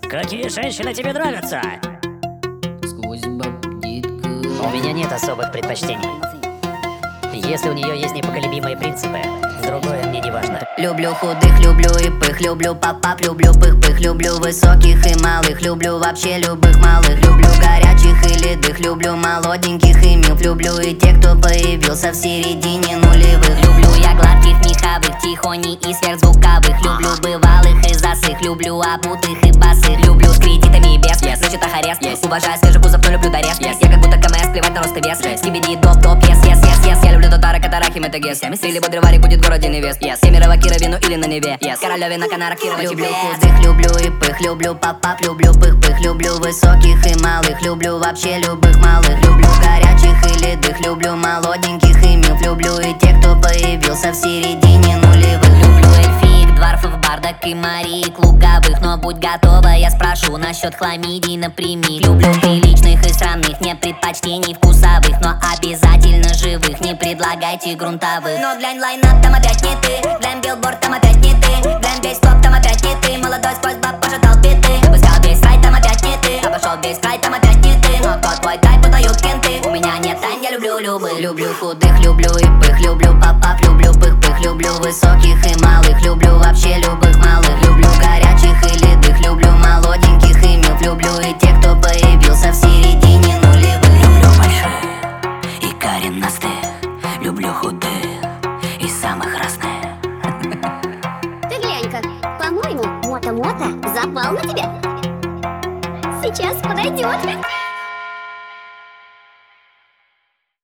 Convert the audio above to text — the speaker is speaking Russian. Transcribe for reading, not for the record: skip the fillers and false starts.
Какие женщины тебе нравятся? Сквозь бабдитка. У меня нет особых предпочтений. Если у нее есть непоколебимые принципы, другое мне не важно. Люблю худых, люблю и пых, люблю папап, люблю пых-пых, люблю высоких и малых, люблю вообще любых малых, люблю горячих и ледых, люблю молоденьких и милф, люблю и тех, кто появился в середине нулевых. Люблю я гладких, меховых, тихоней и сверхзвуковых, люблю бывалых и засых, люблю обутых и босых, люблю с кредитами и без, значит ахарест, уважаю свежий кузов, но люблю дорез, я как будто КМС, плевать на рост и вес, скибиди, топ, yes, я люблю Дотара, Катарахи, Метагес, или Бодреварик будет в городе невест, Семерово, Кировину или на Неве, Королевина, Канара, Кирова, люблю худых, люблю и пых, люблю папап, люблю пых-пых, люблю высоких и малых, люблю вообще любых малых, люблю горячих и ледых, люблю молоденьких и милф, люблю и тех, кто появился в середине нулевых, люблю эльфиек, дворфов, бардак и мариек луговых, но будь готова, я спрошу насчет хламидий напрямик. Люблю приличных и срамных, не предпочтений вкусовых, но обязательно живых, не предлагайте грунтовых. Но глянь, лайнап, там опять не ты, глянь, билборд, там опять не ты, глянь, весь топ, там опять не ты, молодой сквозь баб пожатал биты, выпускал весь рай, там опять не ты, обошел весь край, там опять не ты, но кто твой тайп, подают кенты, у меня нет тайн, я люблю любых. Люблю худых, люблю и пых, люблю папап, люблю пых-пых, люблю высоких и малых, люблю вообще любых малых, люблю горячих и ледых, люблю молоденьких и милф, люблю и тех, кто появился в середине нулевых. Люблю больших и коренастых, люблю худых и самых разных. Ты глянь-ка, по-моему, Мото-Мото запал на тебя. Сейчас подойдет.